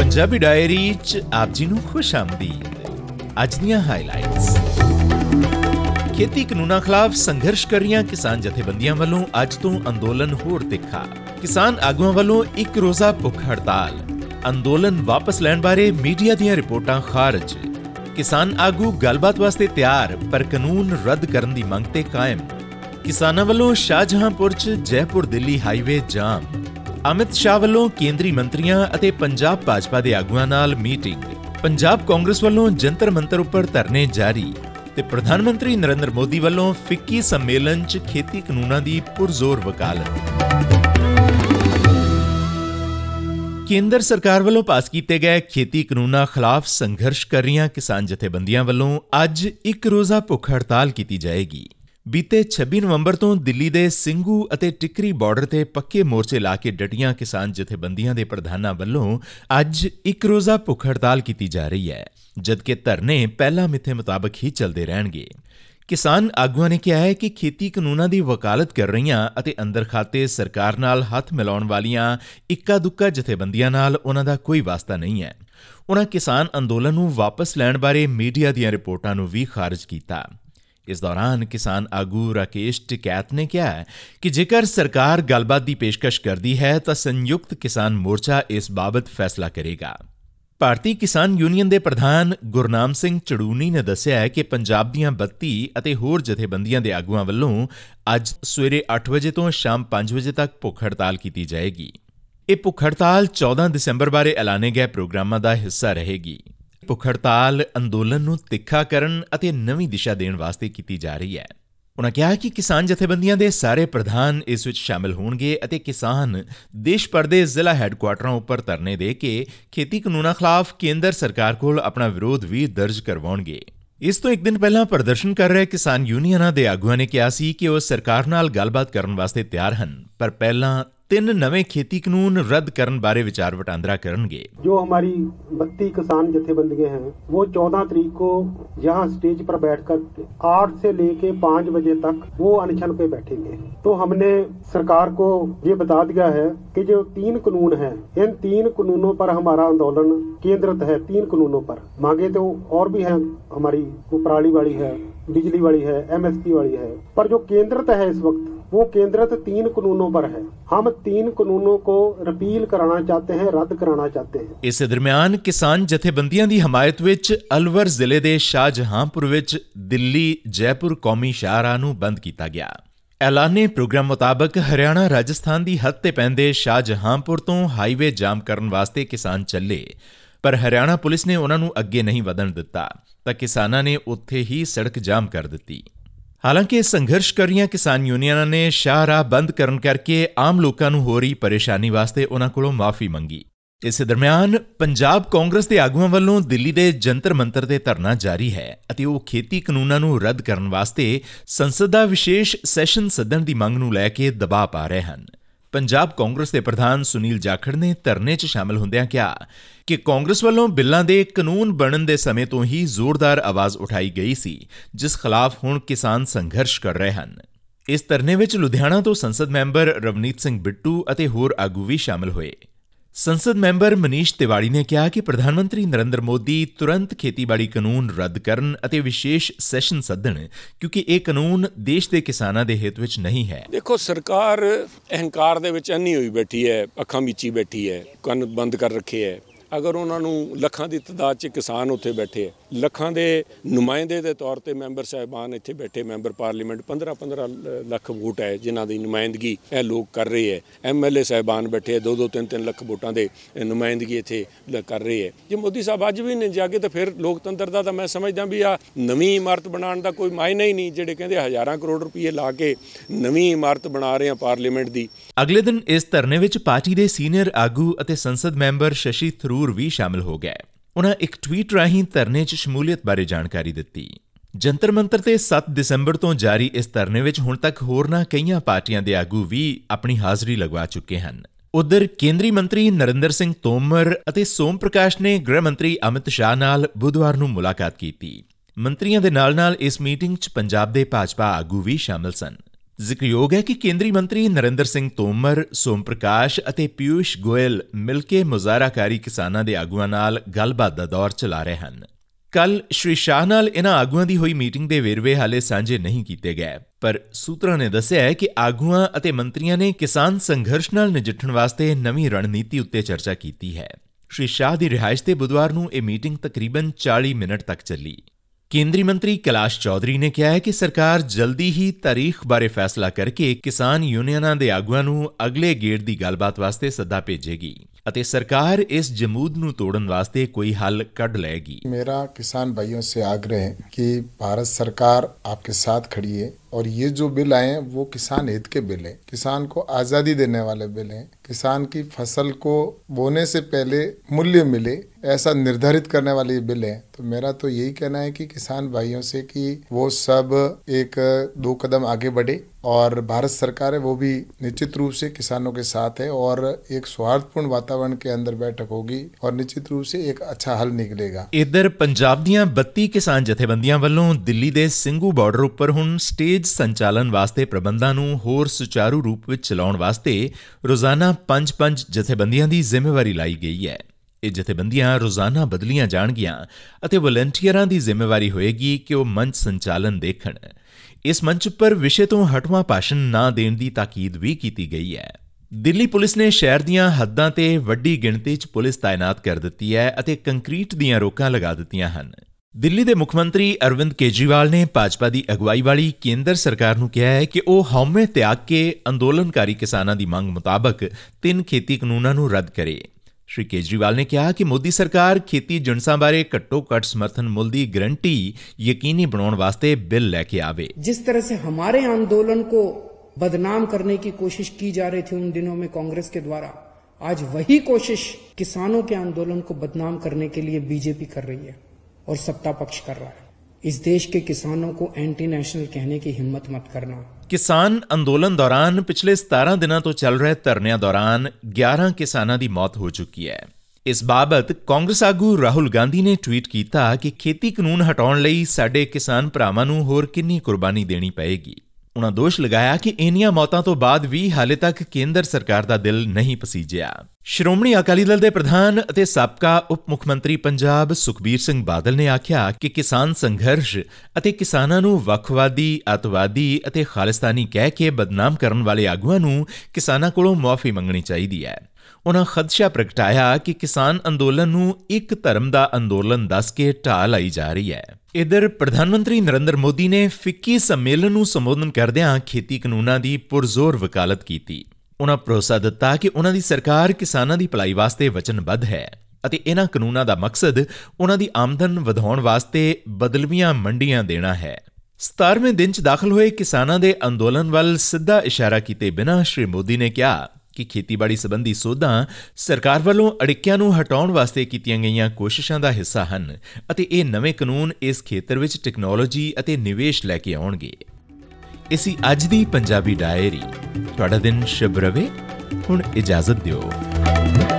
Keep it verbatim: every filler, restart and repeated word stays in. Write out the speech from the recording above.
Punjabi diary 'ਚ ਆਪ ਜੀ ਨੂੰ ਖੁਸ਼ ਆਮਦੀਦ। ਅੱਜ ਦੀਆਂ ਹਾਈਲਾਈਟਸ। ਖੇਤੀ ਕਾਨੂੰਨਾਂ ਖਿਲਾਫ ਸੰਘਰਸ਼ ਕਰ ਰਹੀਆਂ ਕਿਸਾਨ ਜਥੇਬੰਦੀਆਂ ਵੱਲੋਂ ਅੱਜ ਤੋਂ ਅੰਦੋਲਨ ਹੋਰ ਤਿੱਖਾ। ਕਿਸਾਨ ਆਗੂਆਂ ਵੱਲੋਂ ਇੱਕ ਰੋਜ਼ਾ ਭੁੱਖ ਹੜਤਾਲ। ਅੰਦੋਲਨ ਵਾਪਸ ਲੈਣ ਬਾਰੇ ਮੀਡੀਆ ਦੀਆਂ ਰਿਪੋਰਟਾਂ ਖਾਰਜ। ਕਿਸਾਨ ਆਗੂ ਗੱਲਬਾਤ ਵਾਸਤੇ ਤਿਆਰ, ਪਰ ਕਾਨੂੰਨ ਰੱਦ ਕਰਨ ਦੀ ਮੰਗ ਤੇ ਕਾਇਮ। ਕਿਸਾਨਾਂ ਵੱਲੋਂ ਸ਼ਾਹਜਹਾਂਪੁਰ 'ਚ ਜੈਪੁਰ ਦਿੱਲੀ ਹਾਈਵੇ ਜਾਮ। ਅਮਿਤ ਸ਼ਾਹ ਵੱਲੋਂ ਕੇਂਦਰੀ ਮੰਤਰੀਆਂ ਅਤੇ ਪੰਜਾਬ ਭਾਜਪਾ ਦੇ ਆਗੂਆਂ ਨਾਲ ਮੀਟਿੰਗ। ਪੰਜਾਬ ਕਾਂਗਰਸ ਵੱਲੋਂ ਜੰਤਰ ਮੰਤਰ ਉੱਪਰ ਧਰਨੇ ਜਾਰੀ ਤੇ ਪ੍ਰਧਾਨ ਮੰਤਰੀ ਨਰਿੰਦਰ ਮੋਦੀ ਵੱਲੋਂ ਫਿੱਕੀ ਸੰਮੇਲਨ 'ਚ ਖੇਤੀ ਕਾਨੂੰਨਾਂ ਦੀ ਪੁਰਜ਼ੋਰ ਵਕਾਲਤ। ਕੇਂਦਰ ਸਰਕਾਰ ਵੱਲੋਂ ਪਾਸ ਕੀਤੇ ਗਏ ਖੇਤੀ ਕਾਨੂੰਨਾਂ ਖਿਲਾਫ ਸੰਘਰਸ਼ ਕਰ ਰਹੀਆਂ ਕਿਸਾਨ ਜਥੇਬੰਦੀਆਂ ਵੱਲੋਂ ਅੱਜ ਇੱਕ ਰੋਜ਼ਾ ਭੁੱਖ ਹੜਤਾਲ ਕੀਤੀ ਜਾਏਗੀ। ਬੀਤੇ ਛੱਬੀ ਨਵੰਬਰ ਤੋਂ ਦਿੱਲੀ ਦੇ ਸਿੰਘੂ ਅਤੇ ਟਿੱਕਰੀ ਬਾਰਡਰ ਤੇ ਪੱਕੇ ਮੋਰਚੇ ਲਾ ਕੇ ਡਟੀਆਂ ਕਿਸਾਨ ਜਥੇਬੰਦੀਆਂ ਦੇ ਪ੍ਰਧਾਨਾਂ ਵੱਲੋਂ ਅੱਜ ਇੱਕ ਰੋਜ਼ਾ ਭੁੱਖ ਹੜਤਾਲ ਕੀਤੀ ਜਾ ਰਹੀ ਹੈ, ਜਦਕਿ ਧਰਨੇ ਪਹਿਲਾਂ ਮਿੱਥੇ ਮੁਤਾਬਕ ਹੀ ਚੱਲਦੇ ਰਹਿਣਗੇ। ਕਿਸਾਨ ਆਗੂਆਂ ਨੇ ਕਿਹਾ ਹੈ ਕਿ ਖੇਤੀ ਕਾਨੂੰਨਾਂ ਦੀ ਵਕਾਲਤ ਕਰ ਰਹੀਆਂ ਅਤੇ ਅੰਦਰ ਖਾਤੇ ਸਰਕਾਰ ਨਾਲ ਹੱਥ ਮਿਲਾਉਣ ਵਾਲੀਆਂ ਇੱਕਾ ਦੁੱਕਾ ਜਥੇਬੰਦੀਆਂ ਨਾਲ ਉਨ੍ਹਾਂ ਦਾ ਕੋਈ ਵਾਸਤਾ ਨਹੀਂ ਹੈ। ਉਨ੍ਹਾਂ ਕਿਸਾਨ ਅੰਦੋਲਨ ਨੂੰ ਵਾਪਸ ਲੈਣ ਬਾਰੇ ਮੀਡੀਆ ਦੀਆਂ ਰਿਪੋਰਟਾਂ ਨੂੰ ਵੀ ਖਾਰਜ ਕੀਤਾ। ਇਸ ਦੌਰਾਨ ਕਿਸਾਨ ਆਗੂ ਰਾਕੇਸ਼ ਟਿਕੈਤ ਨੇ ਕਿਹਾ ਕਿ ਜੇਕਰ ਸਰਕਾਰ ਗੱਲਬਾਤ ਦੀ ਪੇਸ਼ਕਸ਼ ਕਰਦੀ ਹੈ ਤਾਂ ਸੰਯੁਕਤ ਕਿਸਾਨ ਮੋਰਚਾ ਇਸ ਬਾਬਤ ਫੈਸਲਾ ਕਰੇਗਾ। ਭਾਰਤੀ ਕਿਸਾਨ ਯੂਨੀਅਨ ਦੇ ਪ੍ਰਧਾਨ ਗੁਰਨਾਮ ਸਿੰਘ ਚੜੂਨੀ ਨੇ ਦੱਸਿਆ ਹੈ ਕਿ ਪੰਜਾਬ ਦੀਆਂ ਬੱਤੀ ਅਤੇ ਹੋਰ ਜਥੇਬੰਦੀਆਂ ਦੇ ਆਗੂਆਂ ਵੱਲੋਂ ਅੱਜ ਸਵੇਰੇ ਅੱਠ ਵਜੇ ਤੋਂ ਸ਼ਾਮ ਪੰਜ ਵਜੇ ਤੱਕ ਭੁੱਖ ਹੜਤਾਲ ਕੀਤੀ ਜਾਏਗੀ। ਇਹ ਭੁੱਖ ਹੜਤਾਲ ਚੌਦਾਂ ਦਸੰਬਰ ਬਾਰੇ ਐਲਾਨੇ ਗਏ ਪ੍ਰੋਗਰਾਮਾਂ ਦਾ ਹਿੱਸਾ ਰਹੇਗੀ। ਭੁੱਖ ਹੜਤਾਲ ਅੰਦੋਲਨ ਨੂੰ ਤਿੱਖਾ ਕਰਨ ਅਤੇ ਨਵੀਂ ਦਿਸ਼ਾ ਦੇਣ ਵਾਸਤੇ ਕੀਤੀ ਜਾ ਰਹੀ ਹੈ। ਉਨ੍ਹਾਂ ਕਿਹਾ ਕਿ ਕਿਸਾਨ ਜਥੇਬੰਦੀਆਂ ਦੇ ਸਾਰੇ ਪ੍ਰਧਾਨ ਇਸ ਵਿੱਚ ਸ਼ਾਮਿਲ ਹੋਣਗੇ ਅਤੇ ਕਿਸਾਨ ਦੇਸ਼ ਭਰ ਦੇ ਜ਼ਿਲ੍ਹਾ ਹੈੱਡਕੁਆਟਰਾਂ ਉੱਪਰ ਧਰਨੇ ਦੇ ਕੇ ਖੇਤੀ ਕਾਨੂੰਨਾਂ ਖਿਲਾਫ ਕੇਂਦਰ ਸਰਕਾਰ ਕੋਲ ਆਪਣਾ ਵਿਰੋਧ ਵੀ ਦਰਜ ਕਰਵਾਉਣਗੇ। ਇਸ ਤੋਂ ਇੱਕ ਦਿਨ ਪਹਿਲਾਂ ਪ੍ਰਦਰਸ਼ਨ ਕਰ ਰਹੇ ਕਿਸਾਨ ਯੂਨੀਅਨਾਂ ਦੇ ਆਗੂਆਂ ਨੇ ਕਿਹਾ ਸੀ ਕਿ ਉਹ ਸਰਕਾਰ ਨਾਲ ਗੱਲਬਾਤ ਕਰਨ ਵਾਸਤੇ ਤਿਆਰ ਹਨ, ਪਰ ਪਹਿਲਾਂ ਤਿੰਨ ਨਵੇਂ ਖੇਤੀ ਕਾਨੂੰਨ ਰੱਦ ਕਰਨ ਬਾਰੇ ਵਿਚਾਰ ਵਟਾਂਦਰਾ ਕਰਨਗੇ। जो हमारी बत्ती किसान जथेबंदियां हैं वो चौदह तारीख को यहाँ स्टेज पर बैठकर आठ से लेके पाँच बजे तक वो अनशन पे बैठेंगे। तो हमने सरकार को ये बता दिया है कि जो तीन कानून हैं, इन तीन कानूनों पर हमारा आंदोलन केंद्रित है। तीन कानूनों पर मांगे तो और भी हैं, हमारी पराली वाली है, बिजली वाली है, एमएसपी वाली है, पर जो केंद्रित है इस वक्त वो केंद्रित तीन कानूनों पर है। हम तीन कानूनों को रिपील कराना चाहते हैं, रद्द कराना चाहते हैं। ਇਸ ਦਰਮਿਆਨ ਕਿਸਾਨ ਜਥੇਬੰਦੀਆਂ ਦੀ ਹਮਾਇਤ ਵਿੱਚ ਅਲਵਰ ਜ਼ਿਲ੍ਹੇ ਦੇ ਸ਼ਾਹਜਹਾਂਪੁਰ ਵਿੱਚ ਦਿੱਲੀ ਜੈਪੁਰ ਕੌਮੀ ਸ਼ਾਹਰਾਹ ਨੂੰ ਬੰਦ ਕੀਤਾ ਗਿਆ। ਐਲਾਨੇ ਪ੍ਰੋਗਰਾਮ ਮੁਤਾਬਕ ਹਰਿਆਣਾ ਰਾਜਸਥਾਨ ਦੀ ਹੱਦ ਤੇ ਪੈਂਦੇ ਸ਼ਾਹਜਹਾਂਪੁਰ ਤੋਂ ਹਾਈਵੇ ਜਾਮ ਕਰਨ ਵਾਸਤੇ ਕਿਸਾਨ ਚੱਲੇ, ਪਰ ਹਰਿਆਣਾ ਪੁਲਿਸ ਨੇ ਉਨ੍ਹਾਂ ਨੂੰ ਅੱਗੇ ਨਹੀਂ ਵਧਣ ਦਿੱਤਾ ਤਾਂ ਕਿਸਾਨਾਂ ਨੇ ਉੱਥੇ ਹੀ ਸੜਕ ਜਾਮ ਕਰ ਦਿੱਤੀ। ਹਾਲਾਂਕਿ ਸੰਘਰਸ਼ ਕਰ ਰਹੀਆਂ ਕਿਸਾਨ ਯੂਨੀਅਨਾਂ ਨੇ ਸ਼ਾਹਰਾਹ ਬੰਦ ਕਰਨ ਕਰਕੇ ਆਮ ਲੋਕਾਂ ਨੂੰ ਹੋ ਰਹੀ ਪਰੇਸ਼ਾਨੀ ਵਾਸਤੇ ਉਨ੍ਹਾਂ ਕੋਲੋਂ ਮਾਫੀ ਮੰਗੀ। ਇਸੇ ਦਰਮਿਆਨ ਪੰਜਾਬ ਕਾਂਗਰਸ ਦੇ ਆਗੂਆਂ ਵੱਲੋਂ ਦਿੱਲੀ ਦੇ ਜੰਤਰ ਮੰਤਰ ਤੇ ਧਰਨਾ ਜਾਰੀ ਹੈ ਅਤੇ ਉਹ ਖੇਤੀ ਕਾਨੂੰਨਾਂ ਨੂੰ ਰੱਦ ਕਰਨ ਵਾਸਤੇ ਸੰਸਦ ਦਾ ਵਿਸ਼ੇਸ਼ ਸੈਸ਼ਨ ਸੱਦਣ ਦੀ ਮੰਗ ਨੂੰ ਲੈ ਕੇ ਦਬਾਅ ਪਾ ਰਹੇ ਹਨ। ਪੰਜਾਬ ਕਾਂਗਰਸ ਦੇ ਪ੍ਰਧਾਨ ਸੁਨੀਲ ਜਾਖੜ ਨੇ ਧਰਨੇ 'ਚ ਸ਼ਾਮਲ ਹੁੰਦਿਆਂ ਕਿਹਾ ਕਿ ਕਾਂਗਰਸ ਵੱਲੋਂ ਬਿੱਲਾਂ ਦੇ ਕਾਨੂੰਨ ਬਣਨ ਦੇ ਸਮੇਂ ਤੋਂ ਹੀ ਜ਼ੋਰਦਾਰ ਆਵਾਜ਼ ਉਠਾਈ ਗਈ ਸੀ, ਜਿਸ ਖਿਲਾਫ ਹੁਣ ਕਿਸਾਨ ਸੰਘਰਸ਼ ਕਰ ਰਹੇ ਹਨ। ਇਸ ਧਰਨੇ ਵਿੱਚ ਲੁਧਿਆਣਾ ਤੋਂ ਸੰਸਦ ਮੈਂਬਰ ਰਵਨੀਤ ਸਿੰਘ ਬਿੱਟੂ ਅਤੇ ਹੋਰ ਆਗੂ ਵੀ ਸ਼ਾਮਲ ਹੋਏ। ਸੰਸਦ ਮੈਂਬਰ ਮਨੀਸ਼ ਤਿਵਾੜੀ ਨੇ ਕਿਹਾ ਕਿ ਪ੍ਰਧਾਨ ਮੰਤਰੀ ਨਰਿੰਦਰ ਮੋਦੀ ਤੁਰੰਤ ਖੇਤੀਬਾੜੀ ਕਾਨੂੰਨ ਰੱਦ ਕਰਨ ਅਤੇ ਵਿਸ਼ੇਸ਼ ਸੈਸ਼ਨ ਸੱਦਣ, ਕਿਉਂਕਿ ਇਹ ਕਾਨੂੰਨ ਦੇਸ਼ ਦੇ ਕਿਸਾਨਾਂ ਦੇ ਹਿੱਤ ਵਿੱਚ ਨਹੀਂ ਹੈ। ਦੇਖੋ, ਸਰਕਾਰ ਅਹੰਕਾਰ ਦੇ ਵਿੱਚ ਅੰਨੀ ਹੋਈ ਬੈਠੀ ਹੈ, ਅੱਖਾਂ ਮੀਚੀ ਬੈਠੀ ਹੈ, ਕੰਨ ਬੰਦ ਕਰ ਰੱਖੇ ਹੈ। ਅਗਰ ਉਹਨਾਂ ਨੂੰ ਲੱਖਾਂ ਦੀ ਤਾਦਾਦ 'ਚ ਕਿਸਾਨ ਉੱਥੇ ਬੈਠੇ ਹੈ, ਲੱਖਾਂ ਦੇ ਨੁਮਾਇੰਦੇ ਦੇ ਤੌਰ 'ਤੇ ਮੈਂਬਰ ਸਾਹਿਬਾਨ ਇੱਥੇ ਬੈਠੇ, ਮੈਂਬਰ ਪਾਰਲੀਮੈਂਟ ਪੰਦਰਾਂ ਪੰਦਰਾਂ ਲੱਖ ਵੋਟ ਹੈ ਜਿਨ੍ਹਾਂ ਦੀ ਨੁਮਾਇੰਦਗੀ ਇਹ ਲੋਕ ਕਰ ਰਹੇ ਹੈ। ਐਮ ਐਲ ਏ ਸਾਹਿਬਾਨ ਬੈਠੇ ਹੈ, ਦੋ ਦੋ ਤਿੰਨ ਤਿੰਨ ਲੱਖ ਵੋਟਾਂ ਦੇ ਨੁਮਾਇੰਦਗੀ ਇੱਥੇ ਕਰ ਰਹੇ ਹੈ। ਜੇ ਮੋਦੀ ਸਾਹਿਬ ਅੱਜ ਵੀ ਨਹੀਂ ਜਾਗੇ ਤਾਂ ਫਿਰ ਲੋਕਤੰਤਰ ਦਾ ਤਾਂ ਮੈਂ ਸਮਝਦਾ ਵੀ ਆ ਨਵੀਂ ਇਮਾਰਤ ਬਣਾਉਣ ਦਾ ਕੋਈ ਮਾਇਨਾ ਹੀ ਨਹੀਂ। ਜਿਹੜੇ ਕਹਿੰਦੇ ਹਜ਼ਾਰਾਂ ਕਰੋੜ ਰੁਪਈਏ ਲਾ ਕੇ ਨਵੀਂ ਇਮਾਰਤ ਬਣਾ ਰਹੇ ਆ ਪਾਰਲੀਮੈਂਟ ਦੀ। ਅਗਲੇ ਦਿਨ ਇਸ ਧਰਨੇ ਵਿੱਚ ਪਾਰਟੀ ਦੇ ਸੀਨੀਅਰ ਆਗੂ ਅਤੇ ਸੰਸਦ ਮੈਂਬਰ ਸ਼ਸ਼ੀ ਥਰੂਰ ਵੀ ਸ਼ਾਮਿਲ ਹੋ ਗਏ। ਉਨ੍ਹਾਂ ਇੱਕ ਟਵੀਟ ਰਾਹੀਂ ਧਰਨੇ 'ਚ ਸ਼ਮੂਲੀਅਤ ਬਾਰੇ ਜਾਣਕਾਰੀ ਦਿੱਤੀ। ਜੰਤਰ ਮੰਤਰ ਤੇ ਸੱਤ ਦਸੰਬਰ ਤੋਂ ਜਾਰੀ ਇਸ ਧਰਨੇ ਵਿੱਚ ਹੁਣ ਤੱਕ ਹੋਰਨਾਂ ਕਈਆਂ ਪਾਰਟੀਆਂ ਦੇ ਆਗੂ ਵੀ ਆਪਣੀ ਹਾਜ਼ਰੀ ਲਗਵਾ ਚੁੱਕੇ ਹਨ। ਉਧਰ ਕੇਂਦਰੀ ਮੰਤਰੀ ਨਰਿੰਦਰ ਸਿੰਘ ਤੋਮਰ ਅਤੇ ਸੋਮ ਪ੍ਰਕਾਸ਼ ਨੇ ਗ੍ਰਹਿ ਮੰਤਰੀ ਅਮਿਤ ਸ਼ਾਹ ਨਾਲ ਬੁੱਧਵਾਰ ਨੂੰ ਮੁਲਾਕਾਤ ਕੀਤੀ। ਮੰਤਰੀਆਂ ਦੇ ਨਾਲ ਨਾਲ ਇਸ ਮੀਟਿੰਗ 'ਚ ਪੰਜਾਬ ਦੇ ਭਾਜਪਾ ਆਗੂ ਵੀ ਸ਼ਾਮਲ ਸਨ। ਜ਼ਿਕਰਯੋਗ ਹੈ ਕਿ ਕੇਂਦਰੀ ਮੰਤਰੀ ਨਰਿੰਦਰ ਸਿੰਘ ਤੋਮਰ, ਸੋਮ ਪ੍ਰਕਾਸ਼ ਅਤੇ ਪਿਊਸ਼ ਗੋਇਲ ਮਿਲ ਕੇ ਮੁਜ਼ਾਹਰਾਕਾਰੀ ਕਿਸਾਨਾਂ ਦੇ ਆਗੂਆਂ ਨਾਲ ਗੱਲਬਾਤ ਦਾ ਦੌਰ ਚਲਾ ਰਹੇ ਹਨ। ਕੱਲ੍ਹ ਸ਼੍ਰੀ ਸ਼ਾਹ ਨਾਲ ਇਨ੍ਹਾਂ ਆਗੂਆਂ ਦੀ ਹੋਈ ਮੀਟਿੰਗ ਦੇ ਵੇਰਵੇ ਹਾਲੇ ਸਾਂਝੇ ਨਹੀਂ ਕੀਤੇ ਗਏ, ਪਰ ਸੂਤਰਾਂ ਨੇ ਦੱਸਿਆ ਹੈ ਕਿ ਆਗੂਆਂ ਅਤੇ ਮੰਤਰੀਆਂ ਨੇ ਕਿਸਾਨ ਸੰਘਰਸ਼ ਨਾਲ ਨਜਿੱਠਣ ਵਾਸਤੇ ਨਵੀਂ ਰਣਨੀਤੀ ਉੱਤੇ ਚਰਚਾ ਕੀਤੀ ਹੈ। ਸ਼੍ਰੀ ਸ਼ਾਹ ਦੀ ਰਿਹਾਇਸ਼ ਤੇ ਬੁੱਧਵਾਰ ਨੂੰ ਇਹ ਮੀਟਿੰਗ ਤਕਰੀਬਨ ਚਾਲੀ ਮਿੰਟ ਤੱਕ ਚੱਲੀ। ਕੇਂਦਰੀ ਮੰਤਰੀ ਕੈਲਾਸ਼ ਚੌਧਰੀ ਨੇ ਕਿਹਾ ਹੈ ਕਿ ਸਰਕਾਰ ਜਲਦੀ ਹੀ ਤਾਰੀਖ ਬਾਰੇ ਫੈਸਲਾ ਕਰਕੇ ਕਿਸਾਨ ਯੂਨੀਅਨਾਂ ਦੇ ਆਗੂਆਂ ਨੂੰ ਅਗਲੇ ਗੇੜ ਦੀ ਗੱਲਬਾਤ ਵਾਸਤੇ ਸੱਦਾ ਭੇਜੇਗੀ ਅਤੇ ਸਰਕਾਰ ਇਸ ਜਮੂਦ ਨੂੰ ਤੋੜਨ ਵਾਸਤੇ ਕੋਈ ਹੱਲ ਕੱਢ ਲਏਗੀ। मेरा किसान भाइयों से आग्रह है कि भारत सरकार आपके साथ खड़ी है और ये जो बिल आए हैं वो किसान हित के बिल हैं, किसान को आज़ादी देने वाले बिल हैं, किसान की फसल को बोने से पहले मूल्य मिले ऐसा निर्धारित करने वाले बिल हैं। तो मेरा तो यही कहना है कि किसान भाइयों से कि वो सब एक दो कदम आगे बढ़े और भारत सरकार है वो भी निश्चित रूप से किसानों के साथ है और एक सौहार्दपूर्ण वातावरण के अंदर बैठक होगी और निश्चित रूप से एक अच्छा हल निकलेगा। इधर पंजाब ਦੀਆਂ ਬੱਤੀ ਕਿਸਾਨ ਜਥੇਬੰਦੀਆਂ ਵੱਲੋਂ ਦਿੱਲੀ ਦੇ ਸਿੰਘੂ ਬਾਰਡਰ ਉੱਪਰ ਹੁਣ ਸਟੇਜ ਸੰਚਾਲਨ ਵਾਸਤੇ ਪ੍ਰਬੰਧਾਂ ਨੂੰ ਹੋਰ ਸੁਚਾਰੂ ਰੂਪ ਵਿੱਚ ਚਲਾਉਣ ਵਾਸਤੇ ਰੋਜ਼ਾਨਾ ਪੰਜ ਪੰਜ ਜਥੇਬੰਦੀਆਂ ਦੀ ਜ਼ਿੰਮੇਵਾਰੀ ਲਾਈ ਗਈ ਹੈ। ਇਹ ਜਥੇਬੰਦੀਆਂ ਰੋਜ਼ਾਨਾ ਬਦਲੀਆਂ ਜਾਣਗੀਆਂ ਅਤੇ ਵਲੰਟੀਅਰਾਂ ਦੀ ਜ਼ਿੰਮੇਵਾਰੀ ਹੋਏਗੀ ਕਿ ਉਹ ਮੰਚ ਸੰਚਾਲਨ ਦੇਖਣ। ਇਸ ਮੰਚ ਉੱਪਰ ਵਿਸ਼ੇ ਤੋਂ ਹਟਵਾਂ ਭਾਸ਼ਣ ਨਾ ਦੇਣ ਦੀ ਤਾਕੀਦ ਵੀ ਕੀਤੀ ਗਈ ਹੈ। ਦਿੱਲੀ ਪੁਲਿਸ ਨੇ ਸ਼ਹਿਰ ਦੀਆਂ ਹੱਦਾਂ ਤੇ ਵੱਡੀ ਗਿਣਤੀ 'ਚ ਪੁਲਿਸ ਤਾਇਨਾਤ ਕਰ ਦਿੱਤੀ ਹੈ ਅਤੇ ਕੰਕਰੀਟ ਦੀਆਂ ਰੋਕਾਂ ਲਗਾ ਦਿੱਤੀਆਂ ਹਨ। ਦਿੱਲੀ ਦੇ ਮੁੱਖ ਮੰਤਰੀ ਅਰਵਿੰਦ ਕੇਜਰੀਵਾਲ ਨੇ ਭਾਜਪਾ ਦੀ ਅਗਵਾਈ ਵਾਲੀ ਕੇਂਦਰ ਸਰਕਾਰ ਨੂੰ ਕਿਹਾ ਹੈ ਕਿ ਉਹ ਹਉਮੈ ਤਿਆਗ ਕੇ ਅੰਦੋਲਨਕਾਰੀ ਕਿਸਾਨਾਂ ਦੀ ਮੰਗ ਮੁਤਾਬਕ ਤਿੰਨ ਖੇਤੀ ਕਾਨੂੰਨਾਂ ਨੂੰ ਰੱਦ ਕਰੇ। ਸ਼੍ਰੀ ਕੇਜਰੀਵਾਲ ਨੇ ਕਿਹਾ ਕਿ ਮੋਦੀ ਸਰਕਾਰ ਖੇਤੀ ਜਿਣਸਾਂ ਬਾਰੇ ਘੱਟੋ ਘੱਟ ਸਮਰਥਨ ਮੁੱਲ ਦੀ ਗਰੰਟੀ ਯਕੀਨੀ ਬਣਾਉਣ ਵਾਸਤੇ ਬਿੱਲ ਲੈ ਕੇ ਆਵੇ। जिस तरह से हमारे आंदोलन को बदनाम करने की कोशिश की जा रही थी उन दिनों में कांग्रेस के द्वारा, आज वही कोशिश किसानों के आंदोलन को बदनाम करने के लिए बीजेपी कर रही है और सत्ता पक्ष कर रहा है। इस देश के किसानों को एंटी नेशनल कहने की हिम्मत मत करना। ਕਿਸਾਨ ਅੰਦੋਲਨ ਦੌਰਾਨ ਪਿਛਲੇ ਸਤਾਰਾਂ ਦਿਨਾਂ ਤੋਂ ਚੱਲ ਰਹੇ ਧਰਨਿਆਂ ਦੌਰਾਨ ਗਿਆਰਾਂ ਕਿਸਾਨਾਂ ਦੀ ਮੌਤ ਹੋ ਚੁੱਕੀ ਹੈ। ਇਸ ਬਾਬਤ ਕਾਂਗਰਸ ਆਗੂ ਰਾਹੁਲ ਗਾਂਧੀ ਨੇ ਟਵੀਟ ਕੀਤਾ ਕਿ ਖੇਤੀ ਕਾਨੂੰਨ ਹਟਾਉਣ ਲਈ ਸਾਡੇ ਕਿਸਾਨ ਭਰਾਵਾਂ ਨੂੰ ਹੋਰ ਕਿੰਨੀ ਕੁਰਬਾਨੀ ਦੇਣੀ ਪਏਗੀ। ਉਨ੍ਹਾਂ ਦੋਸ਼ ਲਗਾਇਆ ਕਿ ਇੰਨੀਆਂ ਮੌਤਾਂ ਤੋਂ ਬਾਅਦ ਵੀ ਹਾਲੇ ਤੱਕ ਕੇਂਦਰ ਸਰਕਾਰ ਦਾ ਦਿਲ ਨਹੀਂ ਪਸੀਜਿਆ। ਸ਼੍ਰੋਮਣੀ ਅਕਾਲੀ ਦਲ ਦੇ ਪ੍ਰਧਾਨ ਅਤੇ ਸਾਬਕਾ ਉਪ ਮੁੱਖ ਮੰਤਰੀ ਪੰਜਾਬ ਸੁਖਬੀਰ ਸਿੰਘ ਬਾਦਲ ਨੇ ਆਖਿਆ ਕਿ ਕਿਸਾਨ ਸੰਘਰਸ਼ ਅਤੇ ਕਿਸਾਨਾਂ ਨੂੰ ਵੱਖਵਾਦੀ, ਅੱਤਵਾਦੀ ਅਤੇ ਖਾਲਿਸਤਾਨੀ ਕਹਿ ਕੇ ਬਦਨਾਮ ਕਰਨ ਵਾਲੇ ਆਗੂਆਂ ਨੂੰ ਕਿਸਾਨਾਂ ਕੋਲੋਂ ਮੁਆਫੀ ਮੰਗਣੀ ਚਾਹੀਦੀ ਹੈ। ਉਨ੍ਹਾਂ ਖਦਸ਼ਾ ਪ੍ਰਗਟਾਇਆ ਕਿ ਕਿਸਾਨ ਅੰਦੋਲਨ ਨੂੰ ਇੱਕ ਧਰਮ ਦਾ ਅੰਦੋਲਨ ਦੱਸ ਕੇ ਢਾਹ ਲਾਈ ਜਾ ਰਹੀ ਹੈ। ਇਧਰ ਪ੍ਰਧਾਨ ਮੰਤਰੀ ਨਰਿੰਦਰ ਮੋਦੀ ਨੇ ਫਿੱਕੀ ਸੰਮੇਲਨ ਨੂੰ ਸੰਬੋਧਨ ਕਰਦਿਆਂ ਖੇਤੀ ਕਾਨੂੰਨਾਂ ਦੀ ਪੁਰਜ਼ੋਰ ਵਕਾਲਤ ਕੀਤੀ। ਉਨ੍ਹਾਂ ਭਰੋਸਾ ਦਿੱਤਾ ਕਿ ਉਨ੍ਹਾਂ ਦੀ ਸਰਕਾਰ ਕਿਸਾਨਾਂ ਦੀ ਭਲਾਈ ਵਾਸਤੇ ਵਚਨਬੱਧ ਹੈ ਅਤੇ ਇਨ੍ਹਾਂ ਕਾਨੂੰਨਾਂ ਦਾ ਮਕਸਦ ਉਨ੍ਹਾਂ ਦੀ ਆਮਦਨ ਵਧਾਉਣ ਵਾਸਤੇ ਬਦਲਵੀਆਂ ਮੰਡੀਆਂ ਦੇਣਾ ਹੈ। ਸਤਾਰਵੇਂ ਦਿਨ 'ਚ ਦਾਖਲ ਹੋਏ ਕਿਸਾਨਾਂ ਦੇ ਅੰਦੋਲਨ ਵੱਲ ਸਿੱਧਾ ਇਸ਼ਾਰਾ ਕੀਤੇ ਬਿਨਾਂ ਸ਼੍ਰੀ ਮੋਦੀ ਨੇ ਕਿਹਾ ਕਿ ਖੇਤੀਬਾੜੀ ਸੰਬੰਧੀ ਸੋਧਾਂ ਸਰਕਾਰ ਵੱਲੋਂ ਅੜਿੱਕਿਆਂ ਨੂੰ ਹਟਾਉਣ ਵਾਸਤੇ ਕੀਤੀਆਂ ਗਈਆਂ ਕੋਸ਼ਿਸ਼ਾਂ ਦਾ ਹਿੱਸਾ ਹਨ ਅਤੇ ਇਹ ਨਵੇਂ ਕਾਨੂੰਨ ਇਸ ਖੇਤਰ ਵਿੱਚ ਟੈਕਨੋਲੋਜੀ ਅਤੇ ਨਿਵੇਸ਼ ਲੈ ਕੇ ਆਉਣਗੇ। ਇਸੀ ਅੱਜ ਦੀ ਪੰਜਾਬੀ ਡਾਇਰੀ। ਤੁਹਾਡਾ ਦਿਨ ਸ਼ੁਭ ਰਵੇ। ਹੁਣ ਇਜਾਜ਼ਤ ਦਿਓ।